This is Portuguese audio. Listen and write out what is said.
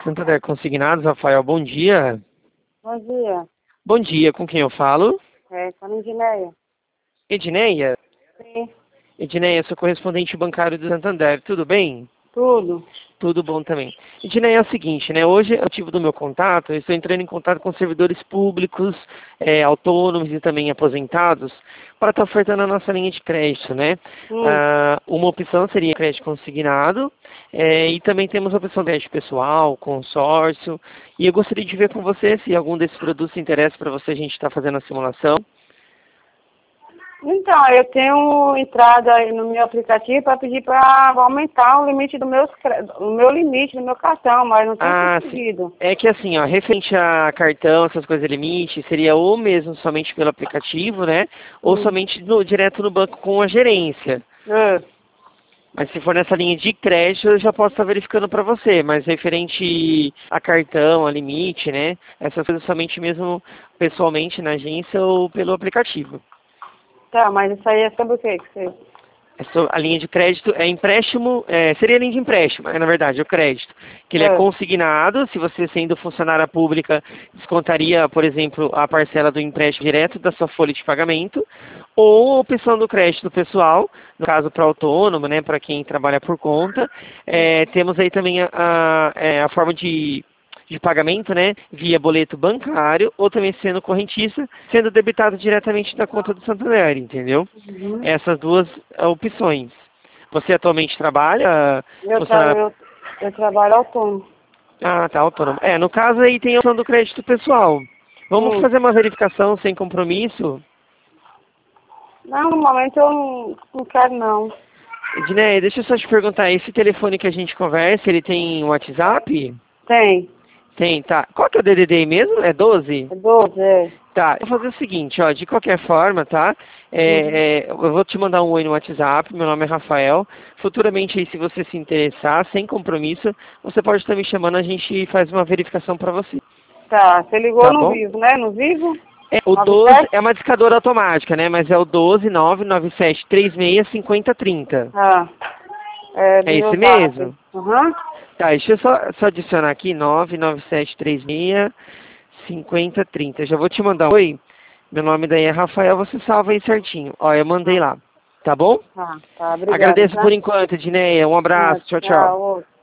Santander Consignados, Rafael, bom dia. Bom dia. Bom dia, com quem eu falo? Com a Edneia. Edneia? Sim. Edneia, sou correspondente bancário do Santander, tudo bem? Tudo. Tudo bom também. Edneia, é o seguinte, né? Hoje, o motivo do meu contato, eu estou entrando em contato com servidores públicos, autônomos e também aposentados, para estar ofertando a nossa linha de crédito, né? Uma opção seria crédito consignado, e também temos a opção de crédito pessoal, consórcio, e eu gostaria de ver com você se algum desses produtos interessa para você, a gente está fazendo a simulação. Então, eu tenho entrado aí no meu aplicativo para pedir para aumentar o limite do meu limite do meu cartão, mas não tenho conseguido. Sim. É que assim, ó, referente a cartão, essas coisas limite, seria ou mesmo somente pelo aplicativo, né? Ou somente direto no banco com a gerência. Mas se for nessa linha de crédito, eu já posso estar verificando para você. Mas referente a cartão, a limite, né? Essas coisas somente mesmo pessoalmente na agência ou pelo aplicativo. Tá, mas isso aí é sobre o quê que você... A linha de crédito é empréstimo, seria a linha de empréstimo, na verdade, o crédito. Que ele é consignado, se você sendo funcionária pública, descontaria, por exemplo, a parcela do empréstimo direto da sua folha de pagamento, ou a opção do crédito pessoal, no caso para autônomo, né, para quem trabalha por conta. Temos aí também a forma de pagamento, né, via boleto bancário ou também sendo correntista, sendo debitado diretamente da conta do Santander, entendeu? Essas duas opções. Você atualmente trabalha? Eu trabalho autônomo. Ah, tá, autônomo. No caso aí tem a opção do crédito pessoal. Vamos fazer uma verificação sem compromisso? Não, no momento eu não quero não. Edneia, deixa eu só te perguntar, esse telefone que a gente conversa, ele tem WhatsApp? Tem. Tem, tá. Qual que é o DDD mesmo? É 12? É 12, Tá, eu vou fazer o seguinte, ó, de qualquer forma, tá? Eu vou te mandar um oi no WhatsApp, meu nome é Rafael. Futuramente aí, se você se interessar, sem compromisso, você pode estar me chamando, a gente faz uma verificação para você. Tá, você ligou Tá no bom? Vivo, né? No Vivo? O 12 é uma discadora automática, né? Mas é o 12 997 36 50 30. É esse mesmo? Aham. Tá, deixa eu só adicionar aqui, 997 36 50 30. Já vou te mandar um oi. Meu nome daí é Rafael, você salva aí certinho. Ó, eu mandei lá. Tá bom? Tá, obrigada. Agradeço por enquanto, Edneia. Um abraço. Tchau, tchau.